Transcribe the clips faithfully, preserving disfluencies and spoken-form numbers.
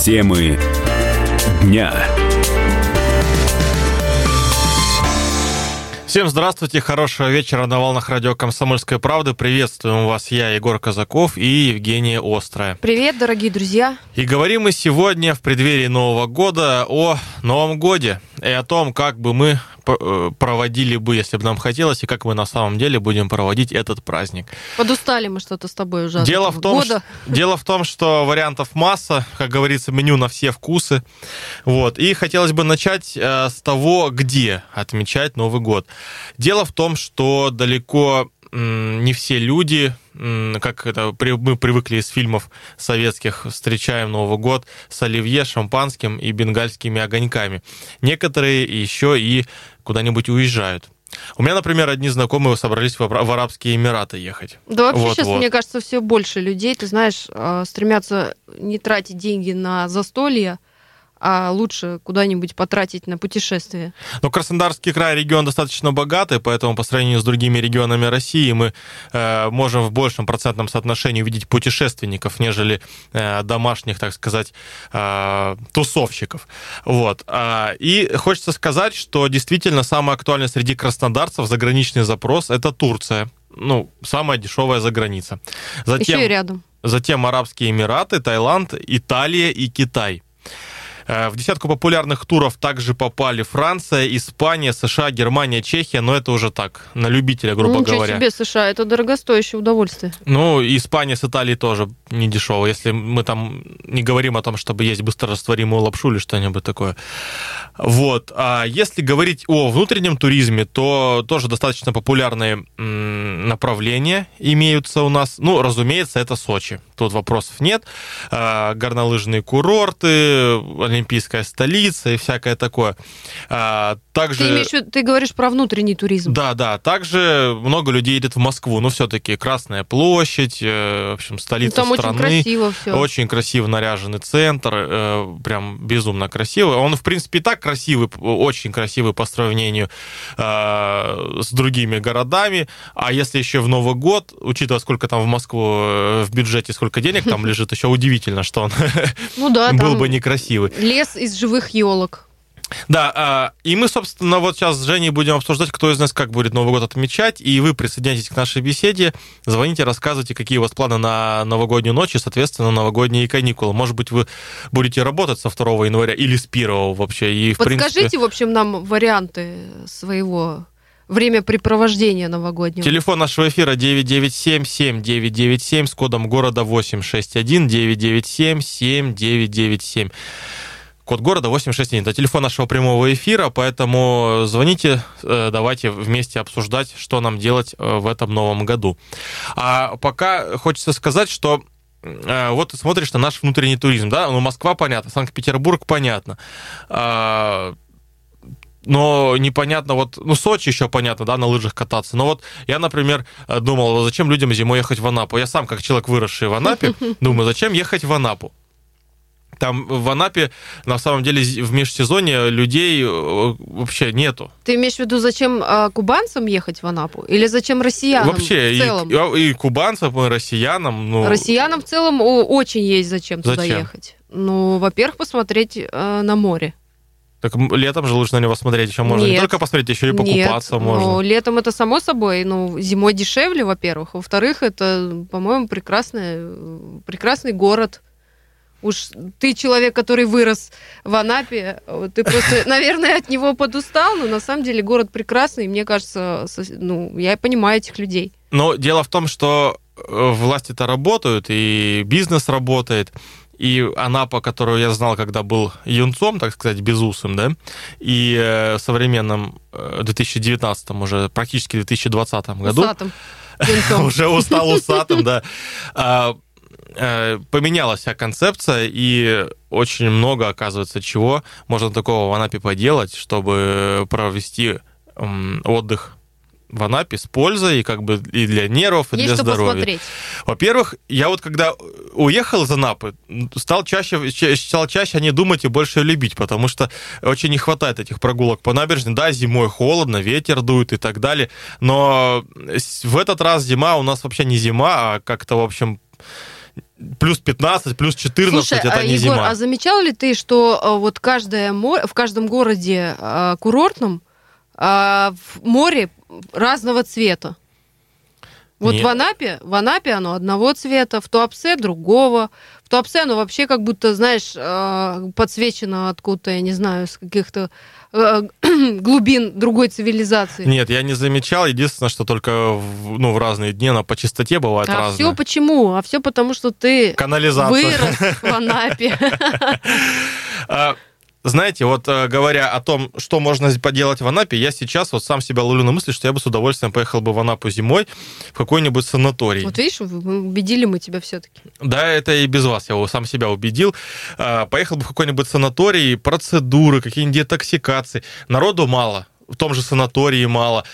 Темы дня. Всем здравствуйте, хорошего вечера на волнах радио «Комсомольская правда». Приветствуем вас, я, Егор Казаков и Евгения Острая. Привет, дорогие друзья. И говорим мы сегодня в преддверии Нового года о Новом годе и о том, как бы мы проводили бы, если бы нам хотелось, и как мы на самом деле будем проводить этот праздник. Подустали мы что-то с тобой уже. Дело в том, что, дело в том, что вариантов масса, как говорится, меню на все вкусы. Вот. И хотелось бы начать э, с того, где отмечать Новый год. Дело в том, что далеко м, не все люди, м, как это мы привыкли из фильмов советских, встречаем Новый год с оливье, шампанским и бенгальскими огоньками. Некоторые еще и куда-нибудь уезжают. У меня, например, одни знакомые собрались в Арабские Эмираты ехать. Да вообще вот, сейчас, вот. мне кажется, все больше людей, ты знаешь, стремятся не тратить деньги на застолья, а лучше куда-нибудь потратить на путешествие. Но Краснодарский край регион достаточно богатый, поэтому по сравнению с другими регионами России мы э, можем в большем процентном соотношении увидеть путешественников, нежели э, домашних, так сказать, э, тусовщиков. Вот. И хочется сказать, что действительно самый актуальный среди краснодарцев заграничный запрос – это Турция. Ну, самая дешевая заграница. Затем, еще и рядом. Затем Арабские Эмираты, Таиланд, Италия и Китай. В десятку популярных туров также попали Франция, Испания, США, Германия, Чехия, но это уже так, на любителя, грубо ну, говоря. Ничего себе, США, это дорогостоящее удовольствие. Ну, Испания с Италией тоже не дешево, если мы там не говорим о том, чтобы есть быстрорастворимую лапшу или что-нибудь такое. Вот. А если говорить о внутреннем туризме, то тоже достаточно популярные направления имеются у нас. Ну, разумеется, это Сочи. Тут вопросов нет. Горнолыжные курорты, олимпийская столица и всякое такое. Также... Ты, имеешь в виду, ты говоришь про внутренний туризм. Да, да. Также много людей едет в Москву. Ну, все-таки Красная площадь, в общем, столица там страны. Очень красиво все. Очень красиво наряженный центр. Прям безумно красивый. Он, в принципе, и так красивый, очень красивый по сравнению с другими городами. А если еще в Новый год, учитывая, сколько там в Москву в бюджете, сколько денег там лежит, еще удивительно, что он ну, да, был бы некрасивый. Лес из живых елок. Да, и мы, собственно, вот сейчас с Женей будем обсуждать, кто из нас как будет Новый год отмечать, и вы присоединяйтесь к нашей беседе, звоните, рассказывайте, какие у вас планы на новогоднюю ночь и, соответственно, новогодние каникулы. Может быть, вы будете работать со второго января или с первого вообще. И, в Подскажите, принципе... в общем, нам варианты своего времяпрепровождения новогоднего. Телефон нашего эфира девять девять семь семь девять девять семь с кодом города восемь шесть один девять девять семь семь девять девять семь. Код города восемь шесть один. Это телефон нашего прямого эфира, поэтому звоните, давайте вместе обсуждать, что нам делать в этом новом году. А пока хочется сказать, что вот ты смотришь на наш внутренний туризм, да, ну, Москва понятно, Санкт-Петербург понятно, но непонятно, вот, ну, Сочи еще понятно, да, на лыжах кататься, но вот я, например, думал, зачем людям зимой ехать в Анапу? Я сам, как человек, выросший в Анапе, думаю, зачем ехать в Анапу? Там в Анапе, на самом деле, в межсезонье людей вообще нету. Ты имеешь в виду, зачем а, кубанцам ехать в Анапу? Или зачем россиянам вообще, в целом? И, и кубанцам, и россиянам. Ну... Россиянам в целом очень есть зачем, зачем туда ехать. Ну, во-первых, посмотреть э, на море. Так летом же лучше на него смотреть еще можно. Нет. Не только посмотреть, еще и покупаться Нет, можно. Ну, летом это само собой. Ну, зимой дешевле, во-первых. Во-вторых, это, по-моему, прекрасный, прекрасный город. Уж ты человек, который вырос в Анапе, ты просто, наверное, от него подустал, но на самом деле город прекрасный, и мне кажется, ну, я понимаю этих людей. Но дело в том, что власти-то работают, и бизнес работает, и Анапа, которую я знал, когда был юнцом, так сказать, безусым, да, и в современном две тысячи девятнадцатом, уже практически две тысячи двадцатом году... Усатым юнцом. Уже устал усатым, да. Поменялась вся концепция, и очень много, оказывается, чего можно такого в Анапе поделать, чтобы провести отдых в Анапе с пользой, и как бы и для нервов, и Есть для что здоровья. Посмотреть. Во-первых, я вот когда уехал из Анапы, стал чаще, стал чаще о ней думать и больше любить, потому что очень не хватает этих прогулок по набережной. Да, зимой холодно, ветер дует и так далее, но в этот раз зима у нас вообще не зима, а как-то, в общем, плюс пятнадцать, плюс четырнадцать, Слушай, это а, не Егор, зима. а замечал ли ты, что а, вот каждое море, в каждом городе а, курортном а, в море разного цвета? Вот Нет. в Анапе, в Анапе оно одного цвета, в Туапсе другого. В Туапсе оно вообще как будто, знаешь, а, подсвечено откуда-то, я не знаю, с каких-то а, глубин другой цивилизации. Нет, я не замечал. Единственное, что только в, ну, в разные дни она по частоте бывает А разная. все почему? А все потому, что ты Канализация. вырос в Анапе. Знаете, вот говоря о том, что можно поделать в Анапе, я сейчас вот сам себя ловлю на мысли, что я бы с удовольствием поехал бы в Анапу зимой в какой-нибудь санаторий. Вот видишь, убедили мы тебя все-таки. Да, это и без вас, я сам себя убедил. Поехал бы в какой-нибудь санаторий, процедуры, какие-нибудь детоксикации. Народу мало. В том же санатории мало,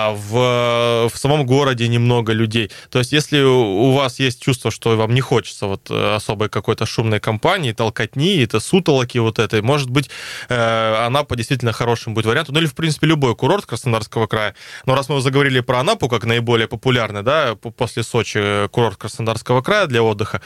в, в самом городе немного людей. То есть, если у вас есть чувство, что вам не хочется вот особой какой-то шумной компании, толкотни, это сутолоки вот этой, может быть, Анапа действительно хорошим будет вариантом. Ну, или, в принципе, любой курорт Краснодарского края. Но раз мы заговорили про Анапу, как наиболее популярный, да, после Сочи курорт Краснодарского края для отдыха,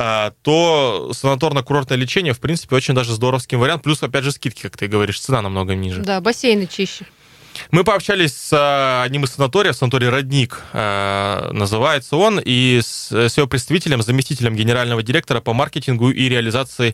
то санаторно-курортное лечение, в принципе, очень даже здоровский вариант. Плюс, опять же, скидки, как ты говоришь, цена намного ниже. Да, бассейны чище. Мы пообщались с одним из санаториев, санаторий «Родник» называется он, и с его представителем, заместителем генерального директора по маркетингу и реализации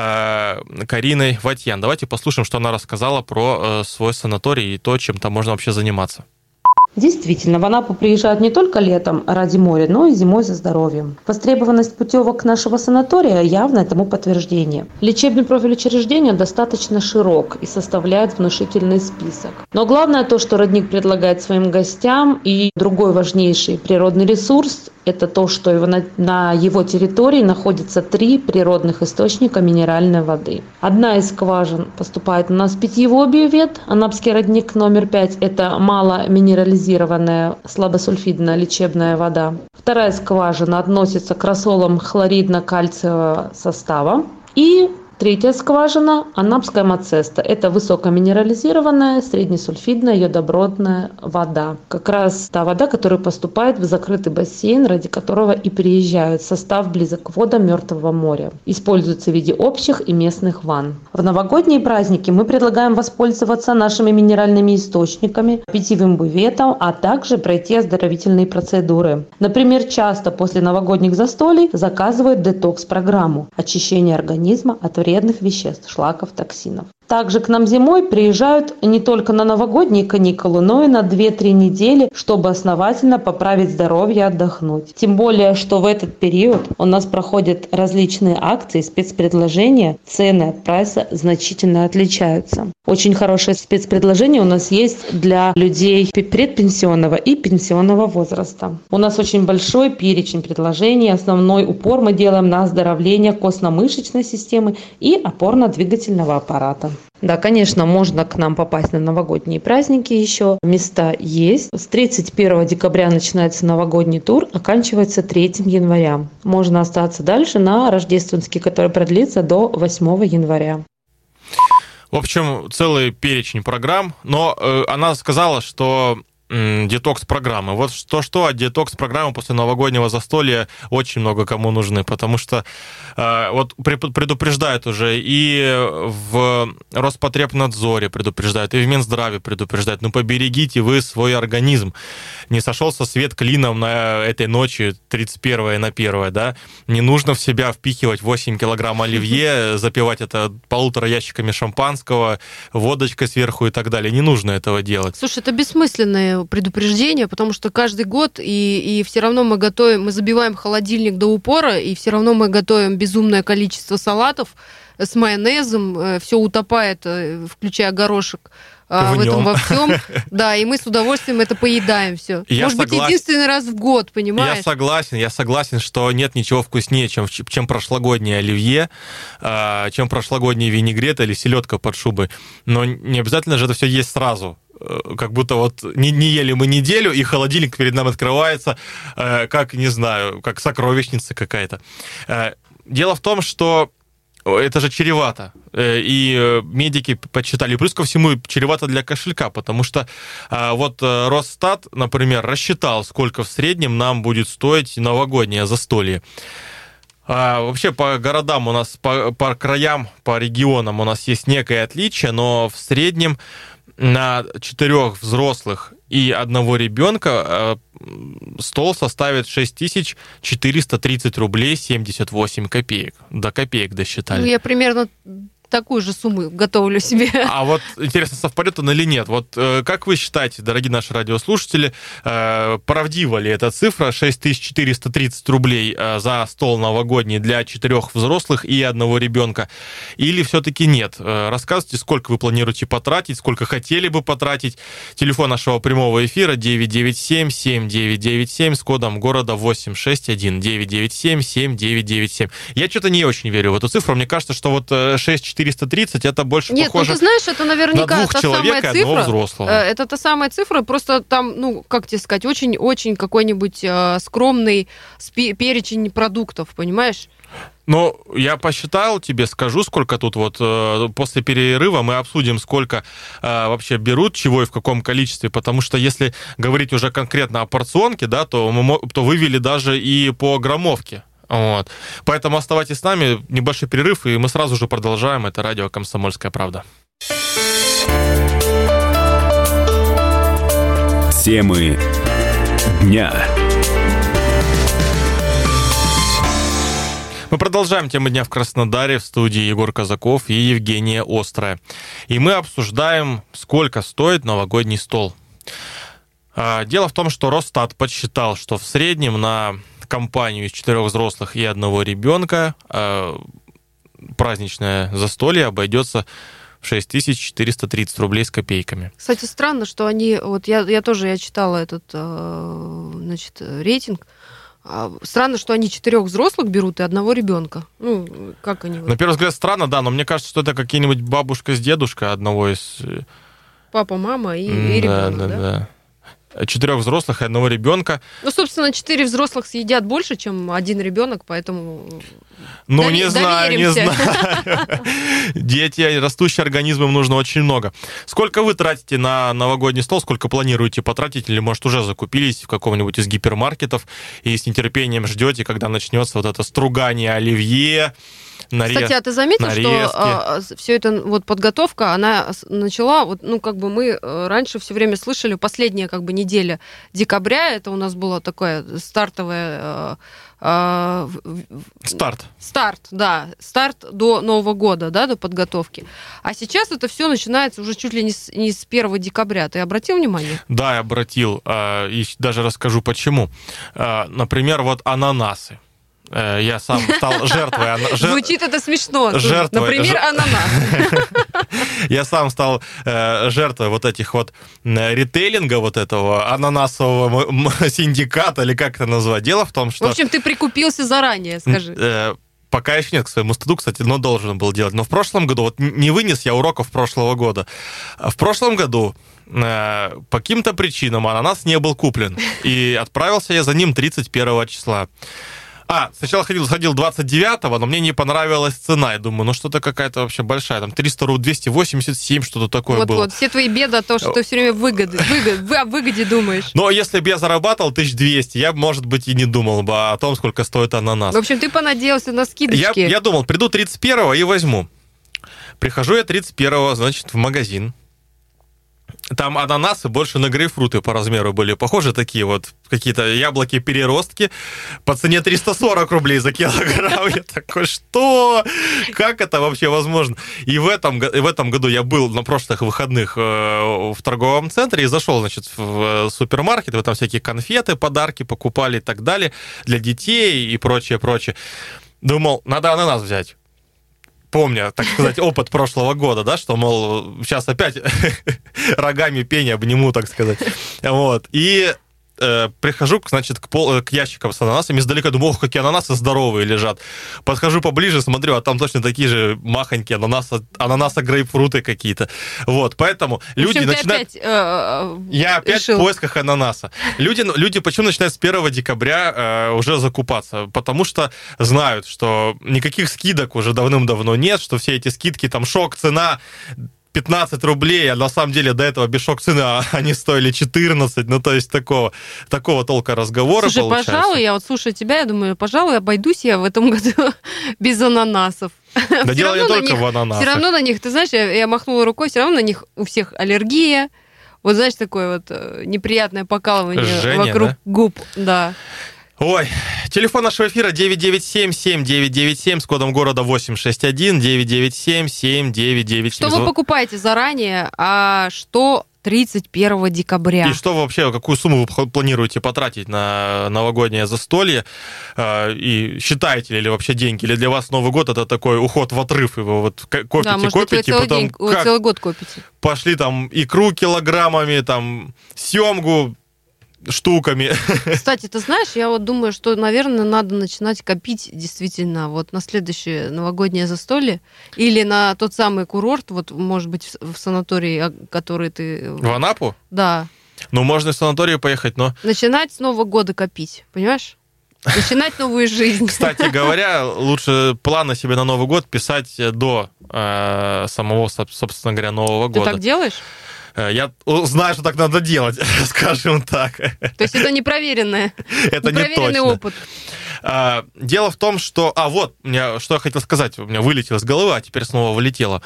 Кариной Ватьян. Давайте послушаем, что она рассказала про свой санаторий и то, чем там можно вообще заниматься. Действительно, в Анапу приезжают не только летом ради моря, но и зимой за здоровьем. Востребованность путевок нашего санатория явное тому подтверждение. Лечебный профиль учреждения достаточно широк и составляет внушительный список. Но главное то, что Родник предлагает своим гостям, и другой важнейший природный ресурс – это то, что его на, на его территории находится три природных источника минеральной воды. Одна из скважин поступает у нас в питьевой бювет, Анапский родник номер пять – это маломинерализированная слабосульфидная лечебная вода. Вторая скважина относится к рассолам хлоридно-кальциевого состава. И третья скважина – Анапская Мацеста. Это высокоминерализированная, среднесульфидная, йодобродная вода. Как раз та вода, которая поступает в закрытый бассейн, ради которого и приезжают. Состав близок к водам Мертвого моря. Используется в виде общих и местных ванн. В новогодние праздники мы предлагаем воспользоваться нашими минеральными источниками, питьевым бюветом, а также пройти оздоровительные процедуры. Например, часто после новогодних застолий заказывают детокс-программу – очищение организма от вредных вредных веществ, шлаков, токсинов. Также к нам зимой приезжают не только на новогодние каникулы, но и на две-три недели, чтобы основательно поправить здоровье и отдохнуть. Тем более, что в этот период у нас проходят различные акции, спецпредложения, цены от прайса значительно отличаются. Очень хорошее спецпредложение у нас есть для людей предпенсионного и пенсионного возраста. У нас очень большой перечень предложений. Основной упор мы делаем на оздоровление костно-мышечной системы и опорно-двигательного аппарата. Да, конечно, можно к нам попасть на новогодние праздники еще. Места есть. С тридцать первого декабря начинается новогодний тур, оканчивается третьего января. Можно остаться дальше на рождественский, который продлится до восьмого января. В общем, целый перечень программ, но э, она сказала, что м, детокс-программы. Вот что-что, а детокс-программы после новогоднего застолья очень много кому нужны, потому что э, вот предупреждают уже и в Роспотребнадзоре предупреждают, и в Минздраве предупреждают, ну поберегите вы свой организм. Не сошелся свет клином на этой ночи тридцать первое на первое, да? Не нужно в себя впихивать восемь килограмм оливье, запивать это полутора ящиками шампанского, водочкой сверху и так далее. Не нужно этого делать. Слушай, это бессмысленное предупреждение, потому что каждый год и, и все равно мы готовим, мы забиваем холодильник до упора, и все равно мы готовим безумное количество салатов с майонезом, все утопает, включая горошек. В, в этом во всем, да, и мы с удовольствием это поедаем все. Я Может согласен. быть, единственный раз в год, понимаешь? Я согласен, я согласен, что нет ничего вкуснее, чем, чем прошлогоднее оливье, чем прошлогодний винегрет или селедка под шубой. Но не обязательно же это все есть сразу. Как будто вот не, не ели мы неделю, и холодильник перед нами открывается, как, не знаю, как сокровищница какая-то. Дело в том, что это же чревато. И медики подсчитали. Плюс ко всему чревато для кошелька, потому что вот Росстат, например, рассчитал, сколько в среднем нам будет стоить новогоднее застолье. А, вообще по городам у нас, по, по краям, по регионам у нас есть некое отличие, но в среднем на четырех взрослых и одного ребенка стол составит шесть тысяч четыреста тридцать рублей семьдесят восемь копеек. До копеек досчитали. Ну, я примерно такую же сумму готовлю себе. А вот интересно, совпадет он или нет? Вот э, как вы считаете, дорогие наши радиослушатели, э, правдива ли эта цифра шесть тысяч четыреста тридцать рублей э, за стол новогодний для четырех взрослых и одного ребенка? Или все-таки нет? Э, рассказывайте, сколько вы планируете потратить, сколько хотели бы потратить. Телефон нашего прямого эфира девять девять семь семь девять девять семь с кодом города восемь шесть один девять девять семь семь девять девять семь. Я что-то не очень верю в эту цифру. Мне кажется, что вот шесть тысяч четыреста тридцать это больше Нет, похоже ну ты знаешь, это наверняка на двух та человек самая и одного цифра. взрослого. Это та самая цифра, просто там, ну, как тебе сказать, очень-очень какой-нибудь э, скромный спи- перечень продуктов, понимаешь? Ну, я посчитал, тебе скажу, сколько тут вот э, после перерыва мы обсудим, сколько э, вообще берут, чего и в каком количестве, потому что если говорить уже конкретно о порционке, да, то, мы, то вывели даже и по граммовке. Вот. Поэтому оставайтесь с нами, небольшой перерыв, и мы сразу же продолжаем. Это радио «Комсомольская правда». Темы дня. Мы продолжаем темы дня в Краснодаре, в студии Егор Казаков и Евгения Острая. И мы обсуждаем, сколько стоит новогодний стол. Дело в том, что Росстат подсчитал, что в среднем на компанию из четырех взрослых и одного ребенка праздничное застолье обойдется в шесть тысяч четыреста тридцать рублей с копейками. Кстати, странно, что они... Вот я, я тоже я читала этот значит, рейтинг. Странно, что они четырех взрослых берут и одного ребенка. Ну, как они... На первый взгляд странно, да, но мне кажется, что это какие-нибудь бабушка с дедушкой одного из... Папа, мама и, и ребенок, да? Да, да, да. Четырех взрослых и одного ребенка. Ну, собственно, четыре взрослых съедят больше, чем один ребенок, поэтому... Ну, Дови- не знаю, не доверимся. знаю. Дети, растущие организмы, им нужно очень много. Сколько вы тратите на новогодний стол, сколько планируете потратить, или, может, уже закупились в каком-нибудь из гипермаркетов и с нетерпением ждете, когда начнется вот это стругание оливье, нарез... Кстати, а ты заметил, нарезки. что а, все это вот подготовка, она с- начала, вот, ну, как бы мы э, раньше все время слышали, последняя как бы неделя декабря, это у нас было такое стартовое... э, э, в- в- Старт. Старт, да, старт до Нового года, да, до подготовки. А сейчас это все начинается уже чуть ли не с, не с первого декабря. Ты обратил внимание? Да, я обратил, а, и даже расскажу почему. А, Например, вот ананасы. Э, Я сам стал жертвой... ана- жер- Звучит это смешно. жертвой- Например, жер- ананас. Я сам стал э, жертвой вот этих вот м, ритейлинга, вот этого ананасового м- м- синдиката, или как это назвать. Дело в том, В что... общем, ты прикупился заранее, скажи. э, Пока еще нет, к своему стыду, кстати, но должен был делать. Но в прошлом году, вот н- не вынес я уроков прошлого года. А В прошлом году э, по каким-то причинам ананас не был куплен. И отправился я за ним тридцать первого числа. А, сначала ходил, сходил двадцать девятого, но мне не понравилась цена. Я думаю, ну что-то какая-то вообще большая. Там триста рублей, двести восемьдесят семь, что-то такое было. Вот-вот, все твои беды о том, что ты все время выгоды, выгод, вы о выгоде думаешь. Но если бы я зарабатывал тысяча двести, я, может быть, и не думал бы о том, сколько стоит ананас. В общем, ты понадеялся на Я, скидочки. я думал, приду тридцать первого и возьму. Прихожу я тридцать первого, значит, в магазин. Там ананасы больше на грейпфруты по размеру были похожи, такие вот какие-то яблоки-переростки по цене триста сорок рублей за килограмм. Я такой, что? Как это вообще возможно? И в этом, го- и в этом году я был на прошлых выходных э, в торговом центре и зашел, значит, в э, супермаркет, вы там всякие конфеты, подарки покупали и так далее для детей и прочее, прочее. Думал, надо ананас взять. Помня, так сказать, опыт прошлого года, да, что, мол, сейчас опять рогами пень обниму, так сказать. Вот. И э, прихожу, значит, к, пол, к ящикам с ананасами, издалека думаю, ох, какие ананасы здоровые лежат. Подхожу поближе, смотрю, а там точно такие же махонькие ананасы, ананасы-грейпфруты какие-то. Вот, поэтому В люди общем, ты начинают... опять, э, Я опять решил. в поисках ананаса. Люди, люди почему начинают с первого декабря э, уже закупаться? Потому что знают, что никаких скидок уже давным-давно нет, что все эти скидки, там шок, цена, пятнадцать рублей, а на самом деле до этого без шок-цены они стоили четырнадцать, ну, то есть такого, такого толка разговора Слушай, получается. пожалуй, я вот слушаю тебя, я думаю, пожалуй, обойдусь я в этом году без ананасов. Да дело не только в ананасах. Все равно на них, ты знаешь, я, я махнула рукой, все равно на них у всех аллергия. Вот, знаешь, такое вот неприятное покалывание Жжение, вокруг да? губ. Да. Ой, телефон нашего эфира девять девять семь семь девять девять семь с кодом города восемь шесть один девять девять семь семь девять девять семь. Что вы покупаете заранее, а что тридцать первого декабря? И что вообще, какую сумму вы планируете потратить на новогоднее застолье? И считаете ли вообще деньги? Или для вас Новый год это такой уход в отрыв? И вы вот копите, да, может, копите, вы целый, потом день, вы целый год копите. Пошли там икру килограммами, там семгу штуками. Кстати, ты знаешь, я вот думаю, что, наверное, надо начинать копить действительно вот на следующее новогоднее застолье или на тот самый курорт, вот, может быть, в санатории, который ты... В Анапу? Да. Ну, можно в санаторий поехать, но... Начинать с Нового года копить, понимаешь? Начинать новую жизнь. Кстати говоря, лучше планы себе на Новый год писать до э, самого, собственно говоря, Нового года. Ты так делаешь? Я знаю, что так надо делать, скажем так. То есть это непроверенное, это непроверенный не точно. опыт. Дело в том, что... А, вот, меня, что я хотел сказать. У меня вылетело из головы, а теперь снова вылетело.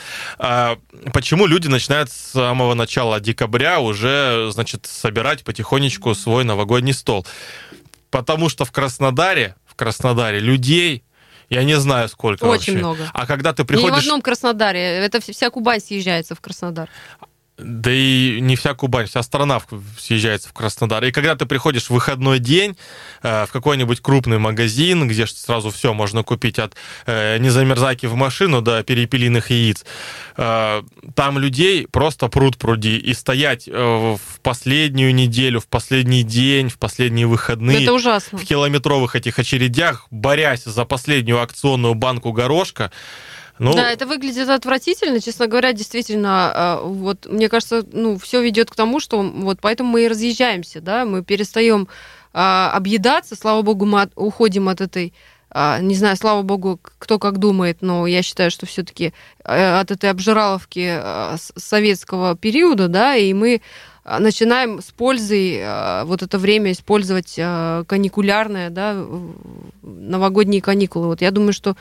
Почему люди начинают с самого начала декабря уже, значит, собирать потихонечку свой новогодний стол? Потому что в Краснодаре, в Краснодаре людей... Я не знаю, сколько Очень вообще. много. А когда ты приходишь... Не в одном Краснодаре. Это вся Кубань съезжается в Краснодар. Да и не вся Кубань, вся страна съезжается в Краснодар. И когда ты приходишь в выходной день э, в какой-нибудь крупный магазин, где сразу все можно купить от э, незамерзайки в машину до перепелиных яиц, э, там людей просто пруд пруди. И стоять э, в последнюю неделю, в последний день, в последние выходные... Это ужасно. В километровых этих очередях, борясь за последнюю акционную банку горошка. Ну, да, это выглядит отвратительно, честно говоря, действительно, вот, мне кажется, ну, все ведет к тому, что вот поэтому мы и разъезжаемся, да, мы перестаем а, объедаться, слава богу, мы от, уходим от этой, а, не знаю, слава богу, кто как думает, но я считаю, что все-таки от этой обжираловки а, советского периода, да, и мы начинаем с пользой а, вот это время использовать а, каникулярное, да, новогодние каникулы. Вот я думаю, что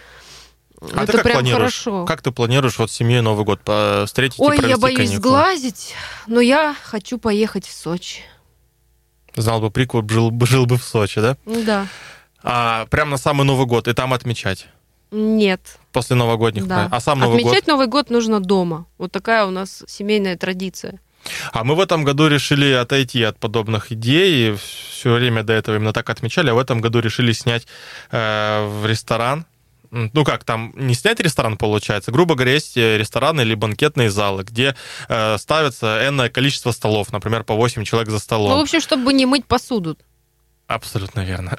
А это ты как прям планируешь? хорошо. Как ты планируешь вот с семьей Новый год встретить Ой, и провести я боюсь каникулы? сглазить, но я хочу поехать в Сочи. Знал бы прикол, жил бы, жил бы в Сочи, да? Да. А прям на самый Новый год и там отмечать? Нет. После новогодних Да. праздников? А сам Новый Отмечать год? Новый год нужно дома. Вот такая у нас семейная традиция. А мы в этом году решили отойти от подобных идей. И все время до этого именно так отмечали, а в этом году решили снять э, в ресторан. Ну как, там не снять ресторан получается. Грубо говоря, есть рестораны или банкетные залы, где э, ставится энное количество столов, например, по восемь человек за столом. Ну, в общем, чтобы не мыть посуду. Абсолютно верно.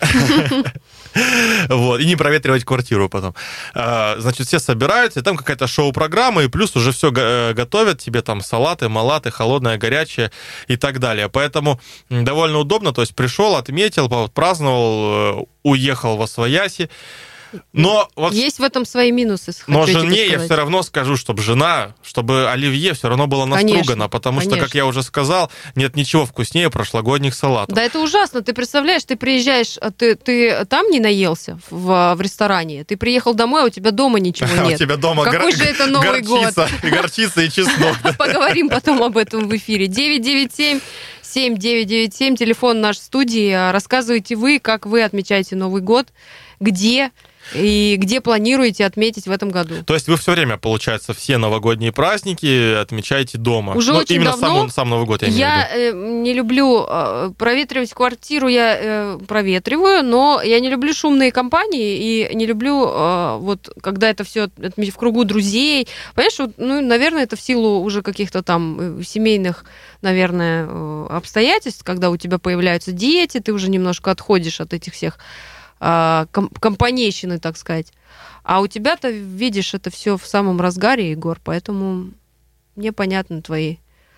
Вот, и не проветривать квартиру потом. Значит, все собираются, и там какая-то шоу-программа, и плюс уже все готовят тебе, там салаты, малаты, холодное, горячее и так далее. Поэтому довольно удобно, то есть пришел, отметил, праздновал, уехал во свояси. Но вот, есть в этом свои минусы. но жене я все равно скажу, чтобы жена, чтобы оливье все равно было настругано, Конечно, потому что, конечно. как я уже сказал, нет ничего вкуснее прошлогодних салатов. Да, это ужасно. Ты представляешь, ты приезжаешь, а ты, ты там не наелся в, в ресторане, ты приехал домой, а у тебя дома ничего А нет. у тебя дома Какой гор... же это Новый горчица, год? и горчица, и чеснок. Поговорим потом об этом в эфире. девять девять семь семь девять девять семь, телефон нашей студии. Рассказывайте вы, как вы отмечаете Новый год, где и где планируете отметить в этом году. То есть вы все время, получается, все новогодние праздники отмечаете дома? Уже ну, очень именно давно. Сам, сам Новый год, я имею Я в виду. э, не люблю э, проветривать квартиру, я э, проветриваю, но я не люблю шумные компании и не люблю, э, вот, когда это все в кругу друзей. Понимаешь, вот, ну, наверное, это в силу уже каких-то там э, семейных, наверное, э, обстоятельств, когда у тебя появляются дети, ты уже немножко отходишь от этих всех компанейщины, так сказать. А у тебя-то, видишь, это все в самом разгаре, Егор, поэтому мне понятны твои.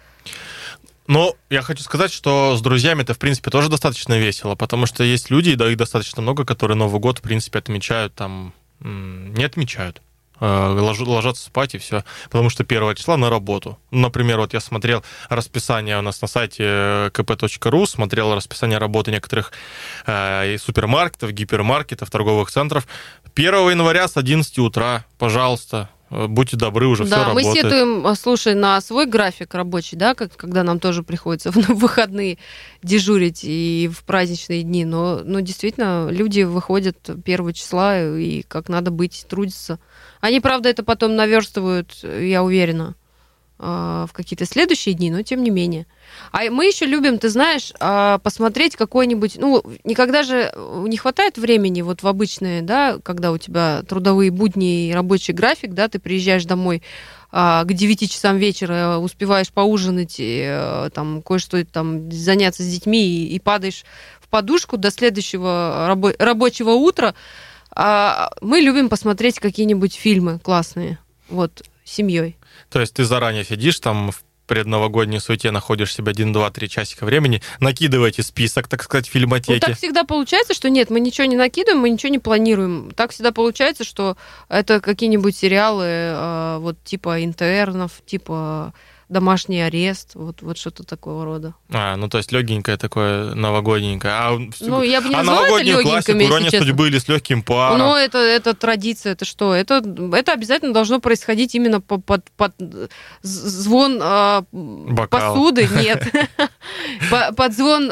Но я хочу сказать, что с друзьями это, в принципе, тоже достаточно весело, потому что есть люди, да, их достаточно много, которые Новый год, в принципе, отмечают там, не отмечают. ложатся спать и все, потому что первого числа на работу. Например, вот я смотрел расписание у нас на сайте ка пэ точка ру, смотрел расписание работы некоторых э, супермаркетов, гипермаркетов, торговых центров. первого января с одиннадцати утра, пожалуйста, будьте добры, уже да, все работает. Да, мы сетуем, слушай, на свой график рабочий, да, как, когда нам тоже приходится в выходные дежурить и в праздничные дни, но, но действительно люди выходят первого числа и как надо быть, трудятся. Они, правда, это потом наверстывают, я уверена, в какие-то следующие дни, но тем не менее. А мы еще любим, ты знаешь, посмотреть какой-нибудь... Ну, никогда же не хватает времени вот в обычные, да, когда у тебя трудовые будни и рабочий график, да, ты приезжаешь домой к девяти часам вечера, успеваешь поужинать, и, там, кое-что там заняться с детьми и, и падаешь в подушку до следующего рабо- рабочего утра. Мы любим посмотреть какие-нибудь фильмы классные, вот, с семьей. То есть ты заранее сидишь там в предновогодней суете, находишь себе один, два, три часика времени, накидываете список, так сказать, фильмотеки. Ну, так всегда получается, что нет, мы ничего не накидываем, мы ничего не планируем. Так всегда получается, что это какие-нибудь сериалы вот типа «Интернов», типа «Домашний арест», вот, вот что-то такого рода. А, ну то есть легенькое такое, новогодненькое. А, ну, я бы не а назвала это легеньким, классику, «Ирония судьбы» или «С легким паром». Ну, это, это традиция, это что? Это, это обязательно должно происходить именно под, под, под звон э, посуды, нет. Под звон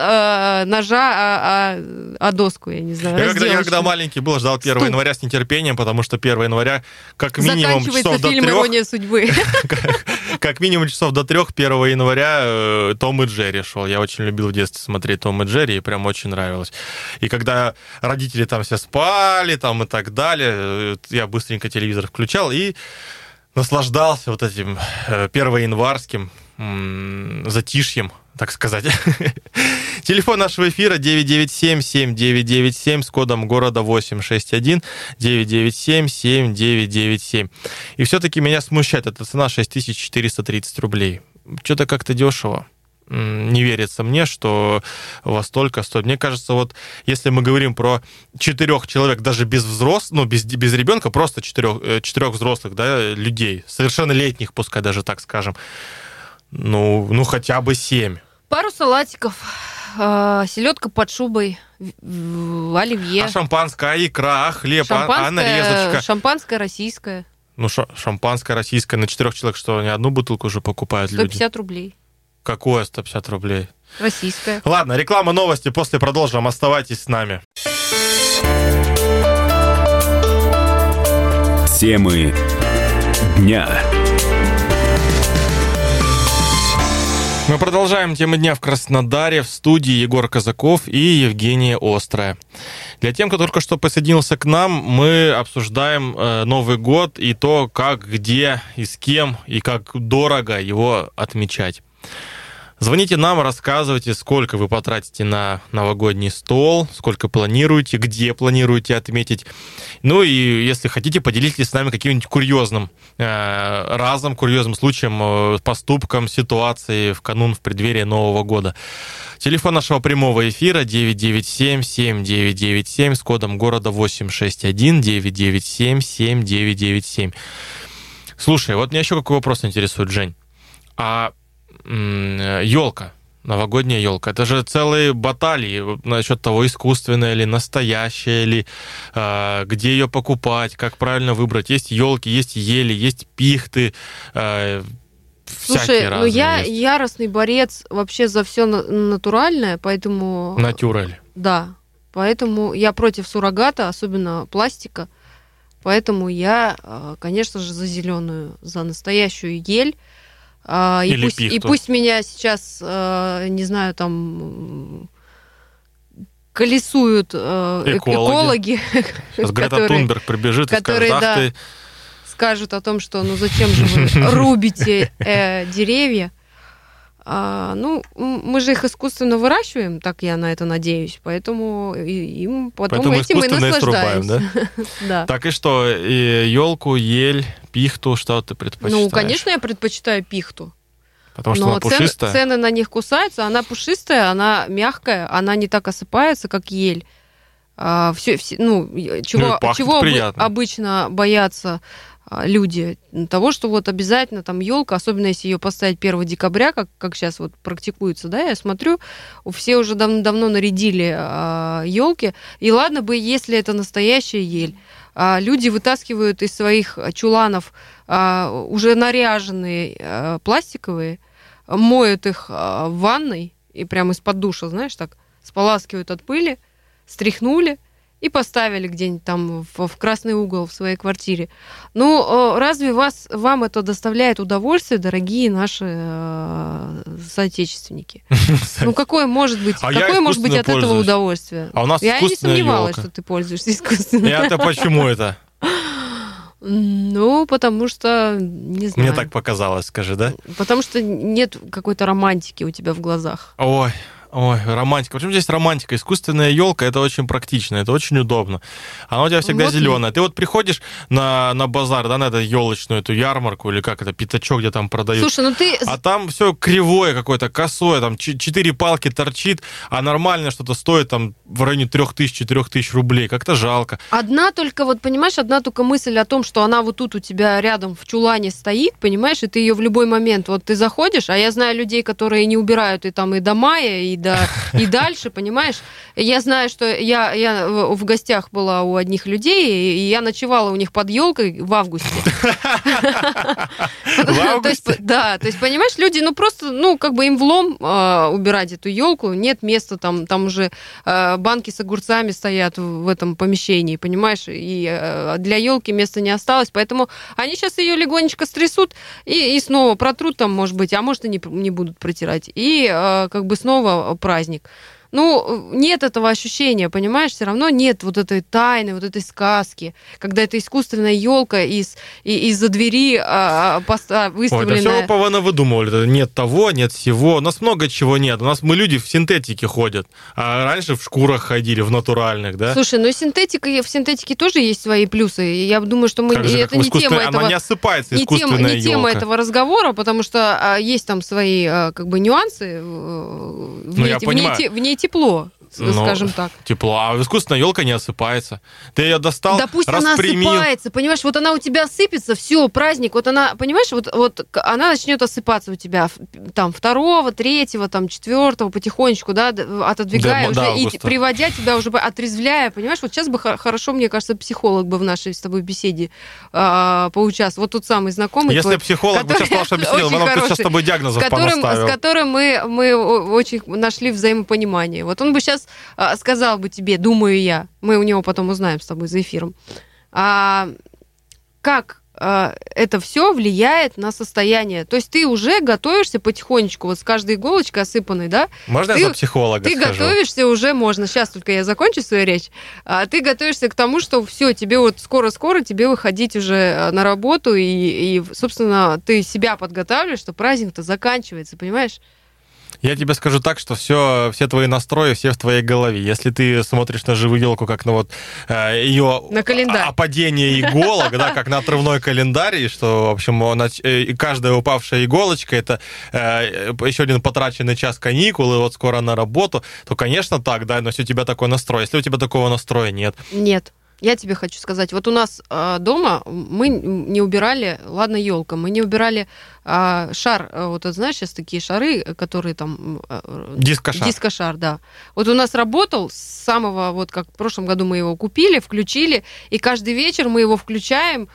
ножа о доску, я не знаю. Я когда маленький был, ждал первого января с нетерпением, потому что первого января как минимум часов до трех... фильм «Ирония судьбы». Как минимум часов до трех первого января Том и Джерри шел. Я очень любил в детстве смотреть Том и Джерри, и прям очень нравилось. И когда родители там все спали, там и так далее, я быстренько телевизор включал и наслаждался вот этим первоянварским затишьем, так сказать. Телефон нашего эфира девять девять семь семь девять девять семь с кодом города восемь шесть один девять девять семь семь девять девять семь. И все-таки меня смущает эта цена шесть тысяч четыреста тридцать рублей. Что-то как-то дешево. Не верится мне, что во столько стоит. Мне кажется, вот если мы говорим про четырех человек, даже без взрослых, ну, без, без ребенка, просто четырех, четырех взрослых, да, людей, совершеннолетних, пускай даже так скажем, ну, ну хотя бы семь. Пару салатиков, э, селедка под шубой, оливье. А шампанское, а икра, а хлеб, а, а нарезочка. Шампанское российское. Ну, ш- шампанское российское на четырех человек, что, не одну бутылку уже покупают люди? сто пятьдесят рублей. Какое сто пятьдесят рублей? Российское. Ладно, реклама, новости, после продолжим. Оставайтесь с нами. Темы дня. Мы продолжаем темы дня в Краснодаре. В студии Егор Казаков и Евгения Острая. Для тех, кто только что присоединился к нам, мы обсуждаем э, Новый год и то, как, где и с кем, и как дорого его отмечать. Звоните нам, рассказывайте, сколько вы потратите на новогодний стол, сколько планируете, где планируете отметить. Ну и если хотите, поделитесь с нами каким-нибудь курьезным э, разом, курьезным случаем, э, поступком, ситуацией в канун, в преддверии Нового года. Телефон нашего прямого эфира девять девять семь семь девять девять семь с кодом города восемь шесть один девять девять семь семь девять девять семь. Слушай, вот меня еще какой вопрос интересует, Жень. А елка, новогодняя елка, это же целые баталии насчет того, искусственная или настоящая, или э, где ее покупать, как правильно выбрать. Есть елки, есть ели, есть пихты, э, всякие Слушай, разные. Ну я есть. яростный борец вообще за все натуральное, поэтому... Натюраль. Да, поэтому я против суррогата, особенно пластика, поэтому я, конечно же, за зеленую, за настоящую ель. И, Или пусть, и пусть меня сейчас, не знаю, там колесуют экологи, экологи сейчас Грета которые, Тунберг прибежит которые, и скажет, ах да, ты... скажут о том, что ну зачем же вы рубите э, деревья. А, ну, мы же их искусственно выращиваем, так я на это надеюсь, поэтому им потом поэтому этим и наслаждаемся. Да? Да. Так и что, и елку, ель, пихту, что ты предпочитаешь? Ну, конечно, я предпочитаю пихту. Потому что но она пушистая? Цены, цены на них кусаются, она пушистая, она мягкая, она не так осыпается, как ель. А, все, все, ну, чего, ну, чего обычно боятся люди того, что вот обязательно там елка, особенно если ее поставить первого декабря, как, как сейчас вот практикуется, да, я смотрю, все уже давно-давно нарядили елки, и ладно бы, если это настоящая ель. Люди вытаскивают из своих чуланов уже наряженные пластиковые, моют их в ванной и прямо из-под душа, знаешь, так споласкивают от пыли, стряхнули и поставили где-нибудь там в, в красный угол в своей квартире. Ну, разве вас, вам это доставляет удовольствие, дорогие наши э, соотечественники? Ну, какое может быть, а какое может быть от этого удовольствие? А у нас я не сомневалась, елка. что ты пользуешься искусственной. Это почему это? Ну, потому что, не знаю. Мне так показалось, скажи, да? Потому что нет какой-то романтики у тебя в глазах. Ой, ой, романтика. Почему здесь романтика? Искусственная елка, это очень практично, это очень удобно. Она у тебя всегда вот зеленая. Ты вот приходишь на, на базар, да, на эту елочную, эту ярмарку, или как это, пятачок, где там продают. Слушай, ну ты... А там все кривое какое-то, косое, там четыре палки торчит, а нормально что-то стоит там в районе трех тысяч, четырех тысяч рублей. Как-то жалко. Одна только, вот понимаешь, одна только мысль о том, что она вот тут у тебя рядом в чулане стоит, понимаешь, и ты ее в любой момент, вот ты заходишь, а я знаю людей, которые не убирают и там и до мая, и до и дальше, понимаешь? Я знаю, что я, я в гостях была у одних людей, и я ночевала у них под елкой в августе. В августе? Да, то есть, понимаешь, люди, ну просто, ну, как бы им влом убирать эту елку, нет места, там там уже банки с огурцами стоят в этом помещении, понимаешь? И для елки места не осталось, поэтому они сейчас ее легонечко стрясут и, и снова протрут там, может быть, а может и не, не будут протирать. И как бы снова праздник. Ну, нет этого ощущения, понимаешь, все равно нет вот этой тайны, вот этой сказки, когда это искусственная елка из, из-за двери а, поста, выставленная. Ой, да все вы выдумывали. Нет того, нет всего. У нас много чего нет. У нас мы люди в синтетике ходят, а раньше в шкурах ходили, в натуральных, да? Слушай, ну синтетика, в синтетике тоже есть свои плюсы. Я думаю, что мы... Как же, это как не тема этого... Она не осыпается, не искусственная тема, елка. Не тема этого разговора, потому что а, есть там свои а, как бы нюансы. В, ну, ней, я в, понимаю. ней, в ней тепло, ну, скажем так. Тепло. А искусственная елка не осыпается. Ты ее достал, да пусть распрямил. она осыпается, понимаешь, вот она у тебя осыпется, все, праздник, вот она, понимаешь, вот, вот она начнет осыпаться у тебя там второго, третьего, там четвертого, потихонечку, да, отодвигая да, уже да, и приводя тебя уже, отрезвляя, понимаешь, вот сейчас бы хорошо, мне кажется, психолог бы в нашей с тобой беседе а, поучаствовал, вот тот самый знакомый. Если твой, психолог бы сейчас сказал, что беседовал, он бы сейчас с тобой диагнозов понаставил. С которым мы, мы очень нашли взаимопонимание. Вот он бы сейчас а, сказал бы тебе, думаю я, мы у него потом узнаем с тобой за эфиром, а, как а, это все влияет на состояние. То есть ты уже готовишься потихонечку, вот с каждой иголочкой осыпанной, да? Можно ты, я за психолога Ты скажу? готовишься уже, можно, сейчас только я закончу свою речь, а, ты готовишься к тому, что все, тебе вот скоро-скоро тебе выходить уже на работу, и, и, собственно, ты себя подготавливаешь, что праздник-то заканчивается, понимаешь? Я тебе скажу так, что все, все твои настрои, все в твоей голове. Если ты смотришь на живую елку, как на вот э, ее на календарь. опадение иголок, да, как на отрывной календарь, и что, в общем, каждая упавшая иголочка — это еще один потраченный час каникул, и вот скоро на работу, то, конечно, так, да, но если у тебя такой настрой, если у тебя такого настроя нет. Нет. Я тебе хочу сказать, вот у нас э, дома мы не убирали, ладно, елка, мы не убирали э, шар, вот знаешь, сейчас такие шары, которые там... Э, дискошар. Дискошар, да. Вот у нас работал с самого, вот как в прошлом году мы его купили, включили, и каждый вечер мы его включаем,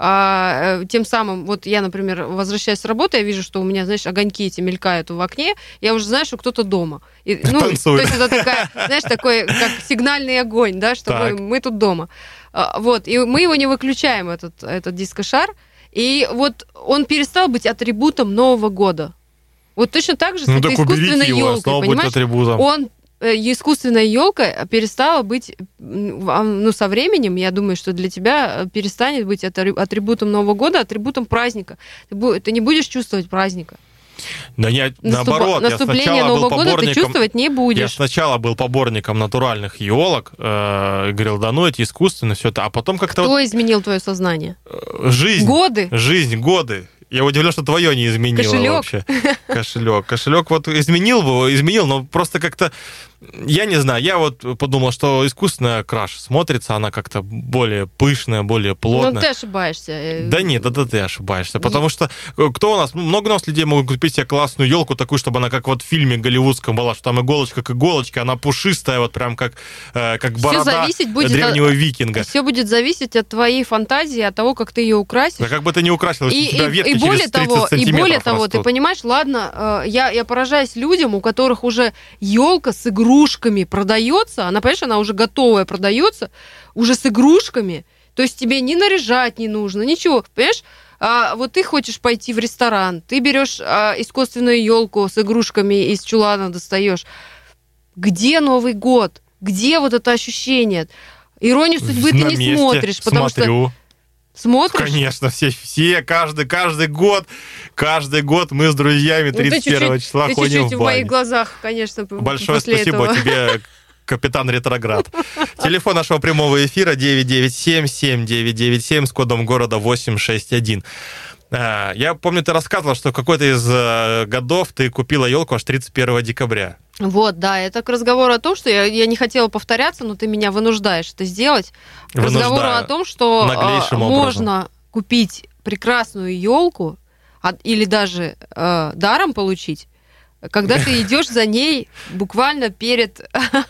э, тем самым, вот я, например, возвращаясь с работы, я вижу, что у меня, знаешь, огоньки эти мелькают в окне, я уже знаю, что кто-то дома. И, ну, то есть это такая, знаешь, такой, как сигнальный огонь, да, что мы, мы тут дома. Вот, и мы его не выключаем, этот, этот дискошар, и вот он перестал быть атрибутом Нового года. Вот точно так же с ну, этой искусственной елкой, понимаешь? Он, искусственная елка перестала быть, ну, со временем, я думаю, что для тебя перестанет быть атрибутом Нового года, атрибутом праздника. Ты, ты не будешь чувствовать праздника. Да я, Наступ... наоборот, Наступление я сначала Нового был года поборником... ты чувствовать не будешь. Я сначала был поборником натуральных елок, э, говорил, да ну, эти искусственные, все это, а потом как-то... Кто вот... изменил твое сознание? Жизнь. Годы? Жизнь, годы. Я удивлен, что твое не изменило Кошелек. вообще. Кошелек. Кошелек вот изменил бы, изменил, но просто как-то, я не знаю, я вот подумал, что искусственная краш смотрится, она как-то более пышная, более плотная. Ну, ты ошибаешься. Да нет, это ты ошибаешься, потому что кто у нас, много у нас людей могут купить себе классную елку такую, чтобы она как вот в фильме голливудском была, что там иголочка к иголочке, она пушистая, вот прям как, э, как борода древнего от... викинга. Все будет зависеть от твоей фантазии, от того, как ты ее украсишь. Да как бы ты не украсил, и, у тебя и, ветки и через более того, и более того, растут. ты понимаешь, ладно, э, я, я поражаюсь людям, у которых уже елка с игрушками продается, она, понимаешь, она уже готовая продается, уже с игрушками, то есть тебе не наряжать не нужно, ничего, понимаешь? А, вот ты хочешь пойти в ресторан, ты берешь а, искусственную елку с игрушками из чулана достаешь. Где Новый год? Где вот это ощущение? Иронию судьбы На ты не месте смотришь, потому смотрю. что смотришь? Конечно, все, все каждый, каждый год, каждый год мы с друзьями тридцать первого числа ты ходим чуть-чуть в в моих баню. глазах, конечно, Большое после спасибо этого. тебе, капитан Ретроград. Телефон нашего прямого эфира девять девять семь семь девять девять семь с кодом города восемь шесть один. Я помню, ты рассказывала, что в какой-то из годов ты купила елку аж тридцать первого декабря. Вот, да, это к разговору о том, что я, я не хотела повторяться, но ты меня вынуждаешь это сделать. К Вынуждаю. разговору о том, что Наглейшим а, образом. можно купить прекрасную елку или даже а, даром получить, когда ты идешь за ней буквально перед,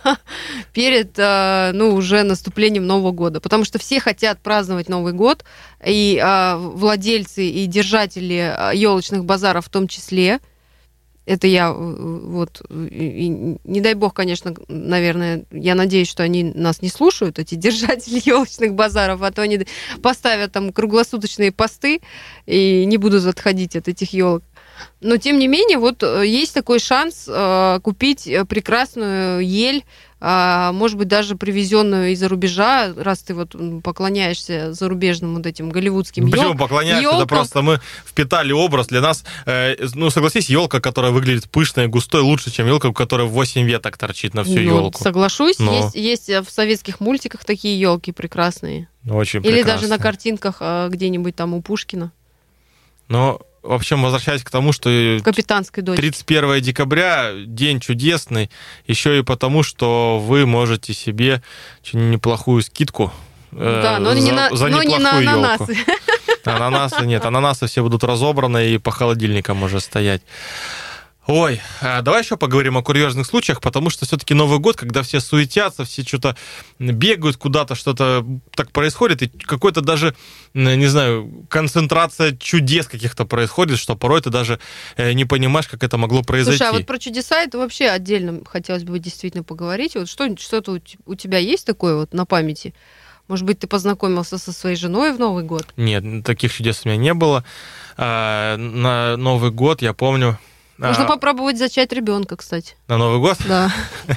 перед ну, уже наступлением Нового года. Потому что все хотят праздновать Новый год, и а, владельцы и держатели елочных базаров в том числе. Это я вот, и, и, не дай бог, конечно, наверное, я надеюсь, что они нас не слушают, эти держатели елочных базаров, а то они поставят там круглосуточные посты и не будут отходить от этих елок. Но, тем не менее, вот есть такой шанс э, купить прекрасную ель, э, может быть, даже привезенную из-за рубежа, раз ты вот поклоняешься зарубежным вот этим голливудским елкам. Почему поклоняешься? Это просто мы впитали образ. Для нас, э, ну, согласись, елка, которая выглядит пышной, густой, лучше, чем елка, у которой восемь веток торчит на всю ну, елку. Соглашусь, Но... есть, есть в советских мультиках такие елки прекрасные. Очень Или прекрасные. даже на картинках э, где-нибудь там у Пушкина. Но... В общем, возвращаясь к тому, что Капитанской дочке. тридцать первого декабря день чудесный, еще и потому, что вы можете себе очень неплохую скидку да, э, но за, не на, за но неплохую не на ананасы. елку. Ананасы нет, ананасы все будут разобраны и по холодильникам уже стоять. Ой, давай еще поговорим о курьезных случаях, потому что все-таки Новый год, когда все суетятся, все что-то бегают куда-то, что-то так происходит, и какой-то даже, не знаю, концентрация чудес каких-то происходит, что порой ты даже не понимаешь, как это могло произойти. Слушай, а вот про чудеса это вообще отдельно хотелось бы действительно поговорить. Вот что, что-то у тебя есть такое вот на памяти? Может быть, ты познакомился со своей женой в Новый год? Нет, таких чудес у меня не было. На Новый год, я помню... Можно а, попробовать зачать ребенка, кстати. На Новый год? Да.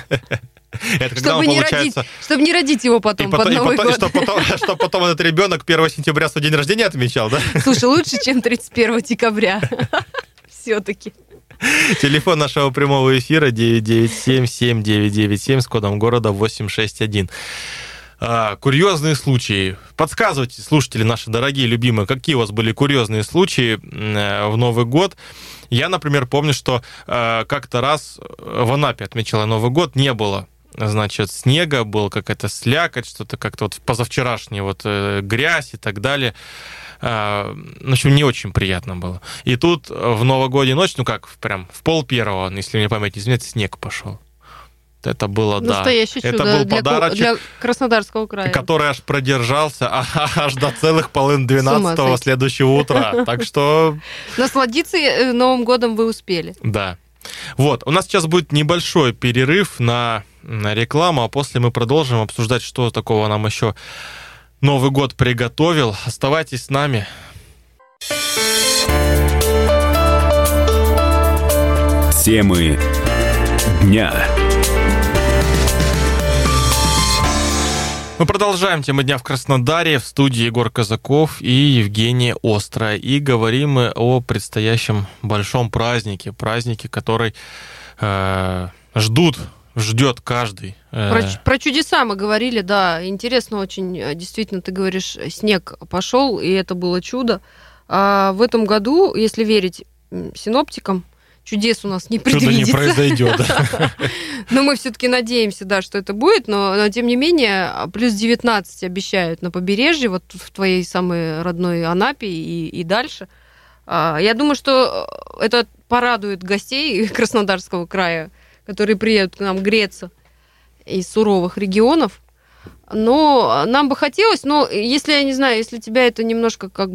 Это когда чтобы, он не получается... родить, чтобы не родить его потом и под потом, Новый и потом, год. Чтобы потом, чтоб потом этот ребенок первого сентября свой день рождения отмечал, да? Слушай, лучше, чем тридцать первого декабря. Все-таки. Телефон нашего прямого эфира девять девять семь семь девять девять семь с кодом города восемь шесть один. А, курьезные случаи. Подсказывайте, слушатели наши дорогие, любимые, какие у вас были курьезные случаи в Новый год. Я, например, помню, что э, как-то раз в Анапе отмечала Новый год, не было, значит, снега, была какая-то слякоть, что-то как-то вот позавчерашняя вот э, грязь и так далее. Э, в общем, не очень приятно было. И тут в новогоднюю ночь, ну как, прям в пол первого, если мне память не изменяет, снег пошел. Это было, настоящее да. чудо Это был для, подарочек, для Краснодарского края. Который аж продержался а, аж до целых половин двенадцатого следующего утра. Так что... Насладиться Новым годом вы успели. Да. Вот, у нас сейчас будет небольшой перерыв на, на рекламу, а после мы продолжим обсуждать, что такого нам еще Новый год приготовил. Оставайтесь с нами. Темы дня. Мы продолжаем тему дня в Краснодаре. В студии Егор Казаков и Евгения Острая. И говорим мы о предстоящем большом празднике. Празднике, который э, ждут, ждет каждый. Э. Про, про чудеса мы говорили, да. Интересно очень. Действительно, ты говоришь, снег пошел, и это было чудо. А в этом году, если верить синоптикам, чудес у нас не предвидится. Чудо не произойдет. Но мы все-таки надеемся, да, что это будет, но, но тем не менее плюс девятнадцать обещают на побережье, вот в твоей самой родной Анапе и, и дальше. Я думаю, что это порадует гостей Краснодарского края, которые приедут к нам греться из суровых регионов. Но нам бы хотелось, но если, я не знаю, если тебя это немножко как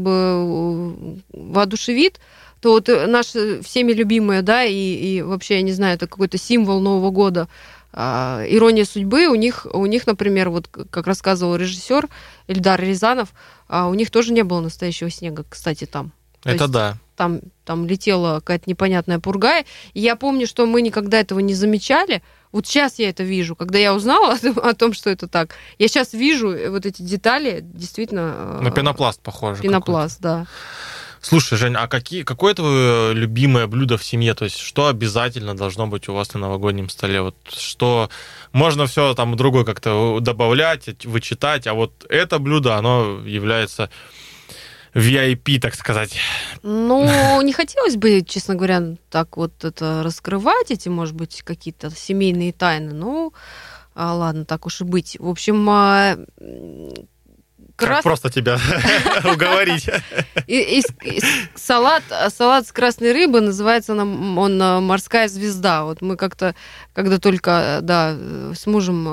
бы воодушевит, то вот наши всеми любимые, да, и, и вообще, я не знаю, это какой-то символ Нового года, э, «Ирония судьбы», у них, у них, например, вот как рассказывал режиссер Эльдар Рязанов, э, у них тоже не было настоящего снега, кстати, там. То это есть да. Там, там летела какая-то непонятная пурга, и я помню, что мы никогда этого не замечали. Вот сейчас я это вижу, когда я узнала о том, что это так. Я сейчас вижу вот эти детали, действительно... На пенопласт похоже. Пенопласт, какой-то. Да. Слушай, Жень, а какие, какое твое любимое блюдо в семье? То есть что обязательно должно быть у вас на новогоднем столе? Вот что можно все там другое как-то добавлять, вычитать, а вот это блюдо, оно является ви ай пи, так сказать. Ну, не хотелось бы, честно говоря, так вот это раскрывать, эти, может быть, какие-то семейные тайны. Ну, а, ладно, так уж и быть. В общем... А... Крас... Как просто тебя уговорить. И, и, и, салат, салат с красной рыбы, называется он, он «Морская звезда». Вот мы как-то, когда только да, с мужем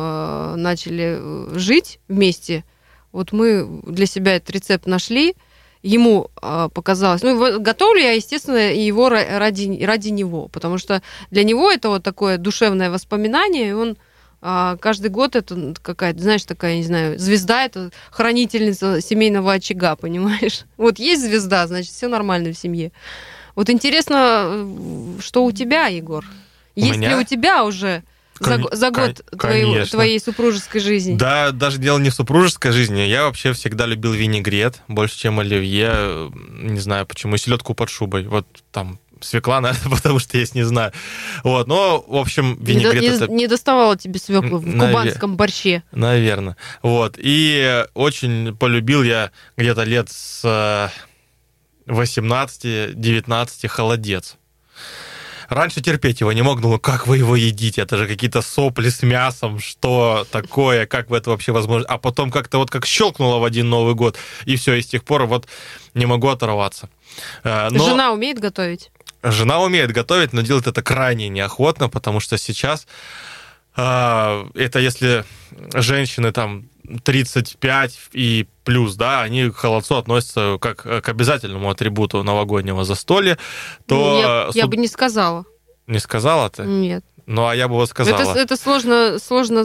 начали жить вместе, вот мы для себя этот рецепт нашли, ему показалось... Ну, готовлю я, естественно, его ради, ради него, потому что для него это вот такое душевное воспоминание, и он А каждый год это какая-то, знаешь, такая, не знаю, звезда, это хранительница семейного очага, понимаешь? Вот есть звезда, значит, все нормально в семье. Вот интересно, что у тебя, Егор? У есть меня? ли у тебя уже за, за год твоей, твоей супружеской жизни? Да, даже дело не в супружеской жизни. Я вообще всегда любил винегрет больше, чем оливье. Не знаю почему. Селедку под шубой. Вот там... Свекла, наверное, потому что я не знаю. Вот, но, в общем, винегрет... Не, это... не доставало тебе свеклу в Навер... кубанском борще. Наверное. Вот. И очень полюбил я где-то лет с восемнадцати-девятнадцати холодец. Раньше терпеть его не мог, думаю, как вы его едите? Это же какие-то сопли с мясом, что такое, как вы это вообще возможно? А потом как-то вот как щелкнуло в один Новый год, и все, и с тех пор вот не могу оторваться. Но... Жена умеет готовить? Жена умеет готовить, но делает это крайне неохотно, потому что сейчас э, это если женщины там тридцать пять и плюс, да, они к холодцу относятся как к обязательному атрибуту новогоднего застолья, то... Я, я бы не сказала. Не сказала ты? Нет. Ну, а я бы вот сказала. Это, это сложно, сложно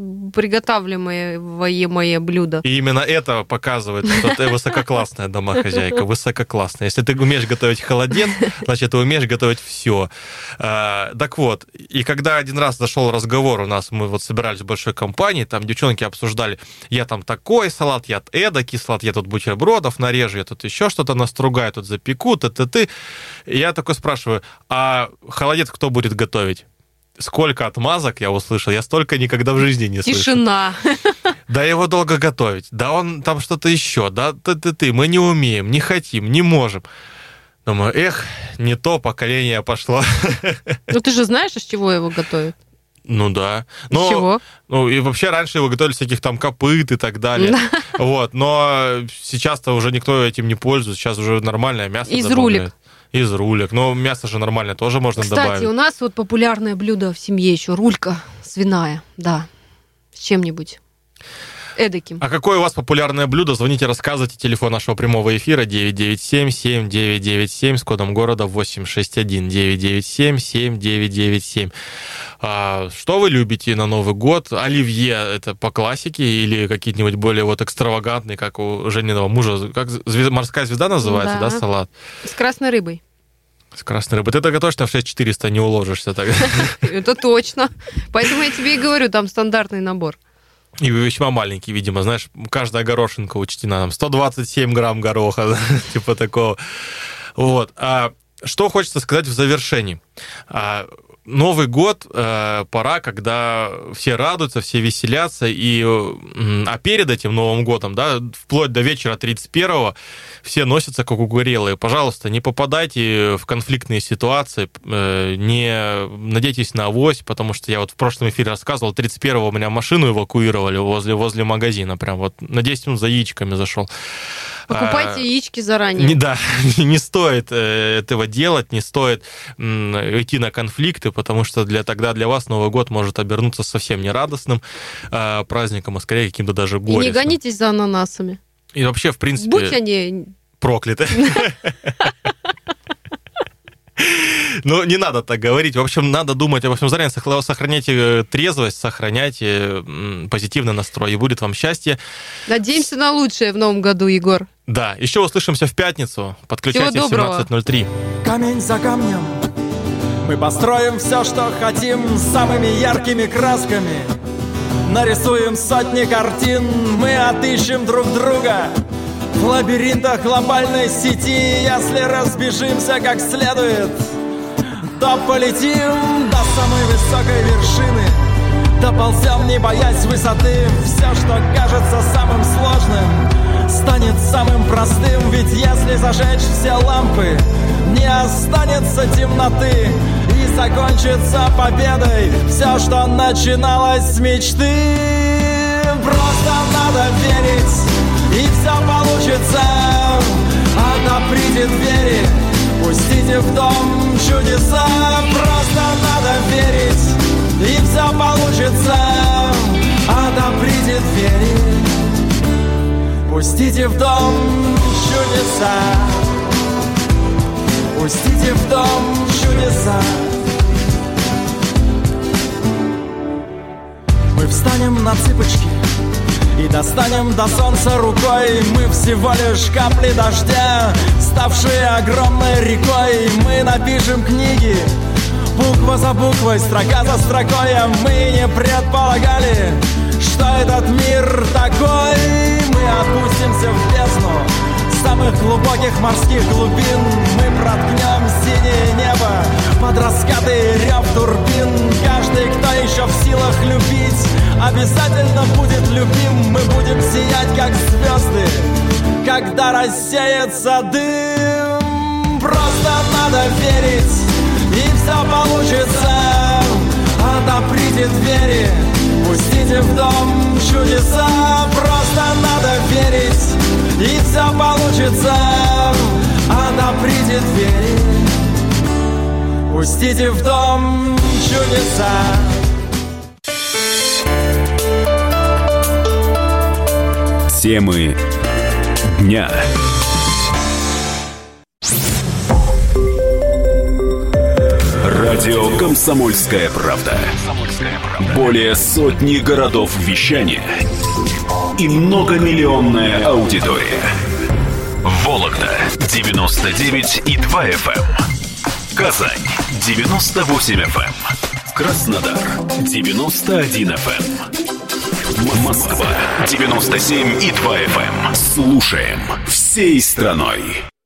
приготавливаемое блюдо. И именно это показывает, что ты высококлассная домохозяйка, высококлассная. Если ты умеешь готовить холодец, значит, ты умеешь готовить все. А, так вот, и когда один раз зашел разговор у нас, мы вот собирались в большой компании, там девчонки обсуждали, я там такой салат, я эдакий салат, я тут бутербродов нарежу, я тут еще что-то настругаю, тут запеку, ты-ты-ты. И я такой спрашиваю, а холодец кто будет готовить? Сколько отмазок я услышал, я столько никогда в жизни не слышал. Тишина. Да его долго готовить, да он там что-то еще, да ты-ты-ты, мы не умеем, не хотим, не можем. Думаю, эх, не то поколение пошло. Ну ты же знаешь, из чего его готовят? Ну да. Но, из чего? Ну и вообще раньше его готовили всяких там копыт и так далее. Вот, но сейчас-то уже никто этим не пользуется, сейчас уже нормальное мясо из добавляют. Рулек. Из рулек. Но мясо же нормально тоже можно Кстати, добавить. Кстати, у нас вот популярное блюдо в семье еще рулька свиная, да, с чем-нибудь эдаким. А какое у вас популярное блюдо? Звоните, рассказывайте. Телефон нашего прямого эфира девять девять семь семь девять девять семь с кодом города восемь шесть один девять девять семь семь девять девять семь. А, что вы любите на Новый год? Оливье — это по классике или какие-нибудь более вот экстравагантные, как у Жениного мужа? Как звезд... «Морская звезда» называется, да, да салат? С красной рыбой. С красной рыбой. Ты это готовишь на шесть четыреста, не уложишься так. Это точно. Поэтому я тебе и говорю, там стандартный набор. И весьма маленький, видимо, знаешь, каждая горошинка учтена, там сто двадцать семь грамм гороха, типа такого. Вот. А что хочется сказать в завершении? А, Новый год э, пора, когда все радуются, все веселятся, и, э, а перед этим Новым годом, да, вплоть до вечера тридцать первого, все носятся как угорелые. Пожалуйста, не попадайте в конфликтные ситуации, э, не надейтесь на авось, потому что я вот в прошлом эфире рассказывал, тридцать первого у меня машину эвакуировали возле, возле магазина, прям вот на десять минут за яичками зашел. Покупайте а, яички заранее. Не, да, не стоит э, этого делать, не стоит м, идти на конфликты, потому что для, тогда для вас Новый год может обернуться совсем не радостным э, праздником, а скорее каким-то даже горестным. И не гонитесь за ананасами. И вообще, в принципе... Будь они... прокляты. Ну, не надо так говорить. В общем, надо думать обо всем заранее. Сохраняйте трезвость, сохраняйте позитивный настрой, и будет вам счастье. Надеемся на лучшее в новом году, Егор. Да, еще услышимся в пятницу. Подключайтесь в семнадцать ноль три. Камень за камнем мы построим все, что хотим, самыми яркими красками. Нарисуем сотни картин, мы отыщем друг друга в лабиринтах глобальной сети. Если разбежимся как следует, то полетим до самой высокой вершины, доползем, не боясь высоты. Все, что кажется самым сложным, станет самым простым. Ведь если зажечь все лампы, не останется темноты, и закончится победой все, что начиналось с мечты. Просто надо верить, и все получится. Отоприте двери, пустите в дом чудеса. Просто надо верить, и все получится. Отоприте двери, пустите в дом чудеса. Пустите в дом чудеса. Мы встанем на цыпочки и достанем до солнца рукой. Мы всего лишь капли дождя, ставшие огромной рекой. Мы напишем книги буква за буквой, строка за строкой. А мы не предполагали, что этот мир такой. Мы опустимся в бездну самых глубоких морских глубин. Мы проткнем синее небо под раскаты и рев турбин. Каждый, кто еще в силах любить, обязательно будет любим. Мы будем сиять, как звезды, когда рассеется дым. Просто надо верить, и все получится. Отоприте двери, пустите в дом чудеса. Просто надо верить, и все получится. Отоприте двери, пустите в дом чудеса. Темы дня. Радио «Комсомольская правда». Более сотни городов вещания и многомиллионная аудитория. Вологда девяносто девять и два эф эм, Казань девяносто восемь эф эм, Краснодар девяносто один эф эм, Москва девяносто семь и два эф эм. Слушаем всей страной.